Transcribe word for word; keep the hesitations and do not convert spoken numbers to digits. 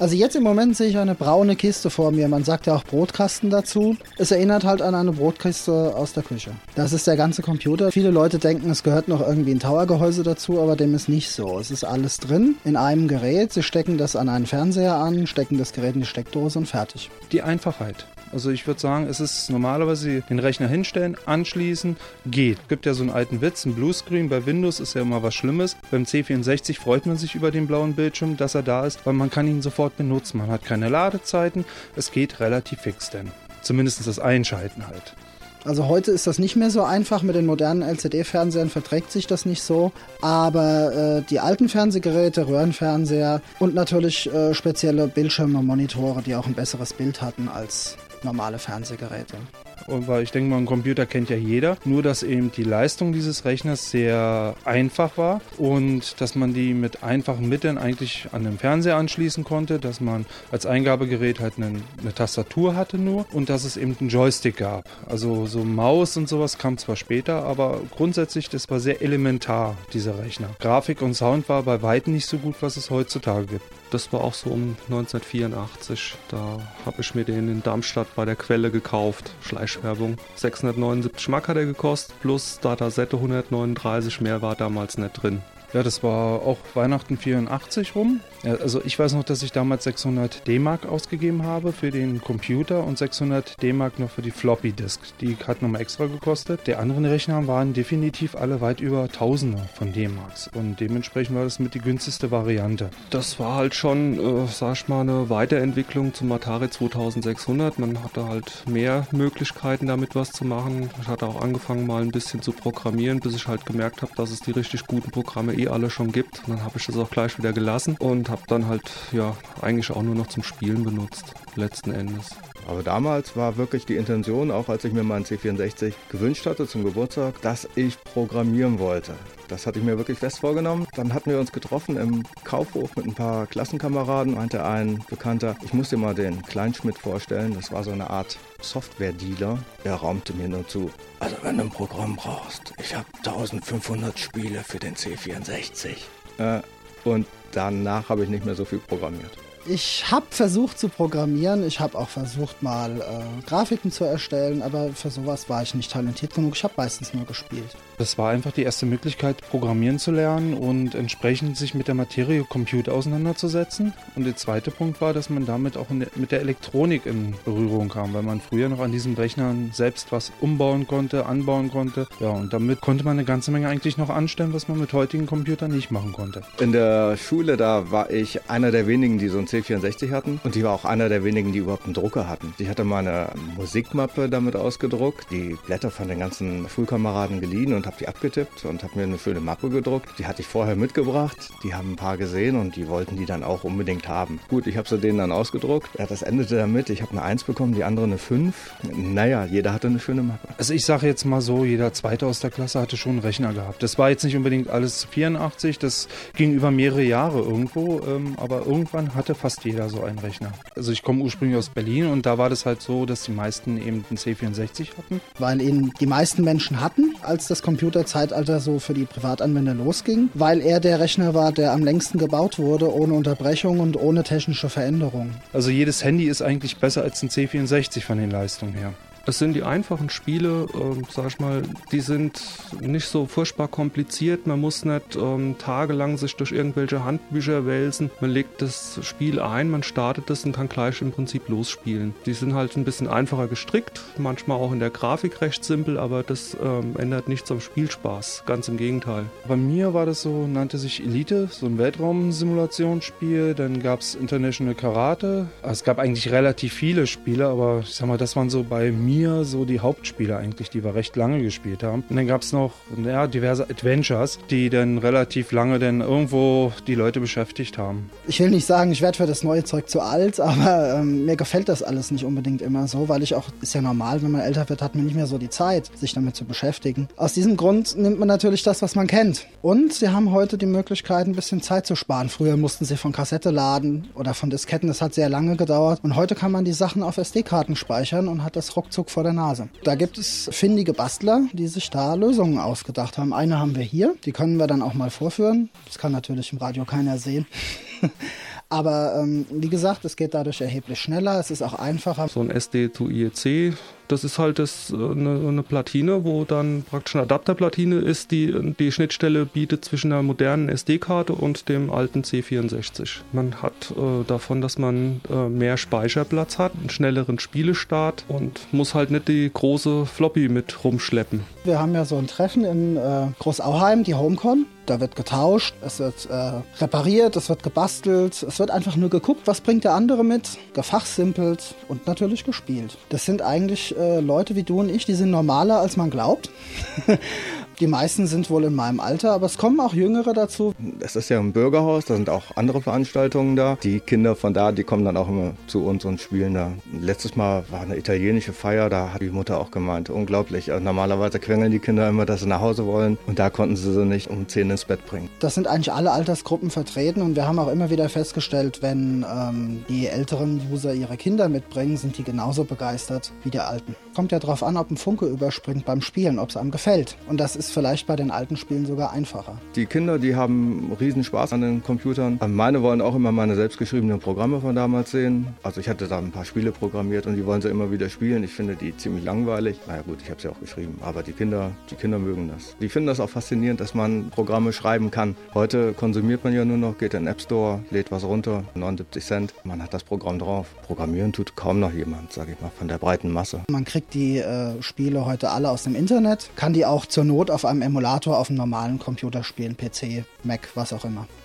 Also jetzt im Moment sehe ich eine braune Kiste vor mir. Man sagt ja auch Brotkasten dazu. Es erinnert halt an eine Brotkiste aus der Küche. Das ist der ganze Computer. Viele Leute denken, es gehört noch irgendwie ein Towergehäuse dazu, aber dem ist nicht so. Es ist alles drin in einem Gerät. Sie stecken das an einen Fernseher an, stecken das Gerät in die Steckdose und fertig. Die Einfachheit. Also ich würde sagen, es ist normalerweise den Rechner hinstellen, anschließen, geht. Es gibt ja so einen alten Witz, ein Bluescreen bei Windows ist ja immer was Schlimmes. Beim C vierundsechzig freut man sich über den blauen Bildschirm, dass er da ist, weil man kann ihn sofort benutzen. Man hat keine Ladezeiten, es geht relativ fix denn. Zumindest das Einschalten halt. Also heute ist das nicht mehr so einfach, mit den modernen L C D-Fernsehern verträgt sich das nicht so, aber äh, die alten Fernsehgeräte, Röhrenfernseher und natürlich äh, spezielle Bildschirme, Monitore, die auch ein besseres Bild hatten als normale Fernsehgeräte. Und weil ich denke mal, einen Computer kennt ja jeder, nur dass eben die Leistung dieses Rechners sehr einfach war und dass man die mit einfachen Mitteln eigentlich an den Fernseher anschließen konnte, dass man als Eingabegerät halt eine, eine Tastatur hatte nur und dass es eben einen Joystick gab. Also so Maus und sowas kam zwar später, aber grundsätzlich, das war sehr elementar, dieser Rechner. Grafik und Sound war bei weitem nicht so gut, was es heutzutage gibt. Das war auch so um neunzehnhundertvierundachtzig. Da habe ich mir den in Darmstadt bei der Quelle gekauft. Schleichwerbung. sechshundertneunundsiebzig Mark hat er gekostet, plus Datasette hundertneununddreißig, mehr war damals nicht drin. Ja, das war auch Weihnachten vierundachtzig rum. Ja, also ich weiß noch, dass ich damals sechshundert D-Mark ausgegeben habe für den Computer und sechshundert D-Mark noch für die Floppy Disk. Die hat nochmal extra gekostet. Die anderen Rechner waren definitiv alle weit über Tausende von D-Marks und dementsprechend war das mit die günstigste Variante. Das war halt schon, äh, sag ich mal, eine Weiterentwicklung zum Atari zweitausendsechshundert. Man hatte halt mehr Möglichkeiten damit was zu machen. Ich hatte auch angefangen mal ein bisschen zu programmieren, bis ich halt gemerkt habe, dass es die richtig guten Programme eh alle schon gibt. Und dann habe ich das auch gleich wieder gelassen und habe dann halt ja eigentlich auch nur noch zum Spielen benutzt, letzten Endes. Aber damals war wirklich die Intention, auch als ich mir meinen C vierundsechzig gewünscht hatte zum Geburtstag, dass ich programmieren wollte. Das hatte ich mir wirklich fest vorgenommen. Dann hatten wir uns getroffen im Kaufhof mit ein paar Klassenkameraden. Meinte ein Bekannter, ich muss dir mal den Kleinschmidt vorstellen. Das war so eine Art Software-Dealer. Er raumte mir nur zu. Also wenn du ein Programm brauchst, ich habe eintausendfünfhundert Spiele für den C vierundsechzig. Äh, und danach habe ich nicht mehr so viel programmiert. Ich habe versucht zu programmieren, ich habe auch versucht mal äh, Grafiken zu erstellen, aber für sowas war ich nicht talentiert genug, ich habe meistens nur gespielt. Das war einfach die erste Möglichkeit, programmieren zu lernen und entsprechend sich mit der Materie Computer auseinanderzusetzen. Und der zweite Punkt war, dass man damit auch in der, mit der Elektronik in Berührung kam, weil man früher noch an diesen Rechnern selbst was umbauen konnte, anbauen konnte. Ja, und damit konnte man eine ganze Menge eigentlich noch anstellen, was man mit heutigen Computern nicht machen konnte. In der Schule, da war ich einer der wenigen, die so ein C vierundsechzig hatten und ich war auch einer der wenigen, die überhaupt einen Drucker hatten. Ich hatte mal eine Musikmappe damit ausgedruckt, die Blätter von den ganzen Schulkameraden geliehen und habe die abgetippt und habe mir eine schöne Mappe gedruckt. Die hatte ich vorher mitgebracht, die haben ein paar gesehen und die wollten die dann auch unbedingt haben. Gut, ich habe sie denen dann ausgedruckt. Ja, das endete damit, ich habe eine eins bekommen, die andere eine fünf. Naja, jeder hatte eine schöne Mappe. Also ich sage jetzt mal so, jeder Zweite aus der Klasse hatte schon einen Rechner gehabt. Das war jetzt nicht unbedingt alles vierundachtzig, das ging über mehrere Jahre irgendwo, ähm, aber irgendwann hatte fast jeder so einen Rechner. Also ich komme ursprünglich aus Berlin und da war das halt so, dass die meisten eben einen C vierundsechzig hatten. Weil ihn die meisten Menschen hatten, als das Computerzeitalter so für die Privatanwender losging, weil er der Rechner war, der am längsten gebaut wurde, ohne Unterbrechung und ohne technische Veränderung. Also jedes Handy ist eigentlich besser als ein C vierundsechzig von den Leistungen her. Es sind die einfachen Spiele, äh, sag ich mal, die sind nicht so furchtbar kompliziert. Man muss nicht ähm, tagelang sich durch irgendwelche Handbücher wälzen. Man legt das Spiel ein, man startet es und kann gleich im Prinzip losspielen. Die sind halt ein bisschen einfacher gestrickt, manchmal auch in der Grafik recht simpel, aber das ähm, ändert nichts am Spielspaß, ganz im Gegenteil. Bei mir war das so, nannte sich Elite, so ein Weltraumsimulationsspiel. Dann gab es International Karate. Es gab eigentlich relativ viele Spiele, aber ich sag mal, das waren so bei mir so die Hauptspiele eigentlich, die wir recht lange gespielt haben. Und dann gab es noch ja, diverse Adventures, die dann relativ lange dann irgendwo die Leute beschäftigt haben. Ich will nicht sagen, ich werde für das neue Zeug zu alt, aber ähm, mir gefällt das alles nicht unbedingt immer so, weil ich auch, ist ja normal, wenn man älter wird, hat man nicht mehr so die Zeit, sich damit zu beschäftigen. Aus diesem Grund nimmt man natürlich das, was man kennt. Und sie haben heute die Möglichkeit, ein bisschen Zeit zu sparen. Früher mussten sie von Kassette laden oder von Disketten, das hat sehr lange gedauert. Und heute kann man die Sachen auf S D-Karten speichern und hat das ruckzuck vor der Nase. Da gibt es findige Bastler, die sich da Lösungen ausgedacht haben. Eine haben wir hier, die können wir dann auch mal vorführen. Das kann natürlich im Radio keiner sehen. Aber ähm, wie gesagt, es geht dadurch erheblich schneller, es ist auch einfacher. So ein S D zu I E C, das ist halt das, eine, eine Platine, wo dann praktisch eine Adapterplatine ist, die die Schnittstelle bietet zwischen einer modernen S D-Karte und dem alten C vierundsechzig. Man hat äh, davon, dass man äh, mehr Speicherplatz hat, einen schnelleren Spielestart und muss halt nicht die große Floppy mit rumschleppen. Wir haben ja so ein Treffen in äh, Großauheim, die HomeCon. Da wird getauscht, es wird äh, repariert, es wird gebastelt, es wird einfach nur geguckt, was bringt der andere mit, gefachsimpelt und natürlich gespielt. Das sind eigentlich äh, Leute wie du und ich, die sind normaler, als man glaubt. Die meisten sind wohl in meinem Alter, aber es kommen auch Jüngere dazu. Es ist ja ein Bürgerhaus, da sind auch andere Veranstaltungen da. Die Kinder von da, die kommen dann auch immer zu uns und spielen da. Letztes Mal war eine italienische Feier, da hat die Mutter auch gemeint, unglaublich. Also normalerweise quengeln die Kinder immer, dass sie nach Hause wollen und da konnten sie sie nicht um zehn ins Bett bringen. Das sind eigentlich alle Altersgruppen vertreten und wir haben auch immer wieder festgestellt, wenn ähm, die älteren User ihre Kinder mitbringen, sind die genauso begeistert wie die Alten. Kommt ja drauf an, ob ein Funke überspringt beim Spielen, ob es einem gefällt. Und das ist vielleicht bei den alten Spielen sogar einfacher. Die Kinder, die haben riesen Spaß an den Computern. Meine wollen auch immer meine selbstgeschriebenen Programme von damals sehen. Also ich hatte da ein paar Spiele programmiert und die wollen sie immer wieder spielen. Ich finde die ziemlich langweilig. Na ja gut, ich habe sie auch geschrieben, aber die Kinder, die Kinder mögen das. Die finden das auch faszinierend, dass man Programme schreiben kann. Heute konsumiert man ja nur noch, geht in den App Store, lädt was runter, neunundsiebzig Cent. Man hat das Programm drauf. Programmieren tut kaum noch jemand, sage ich mal, von der breiten Masse. Man kriegt die äh, Spiele heute alle aus dem Internet, kann die auch zur Not auf einem Emulator auf einem normalen Computer spielen, P C, Mac, was auch immer.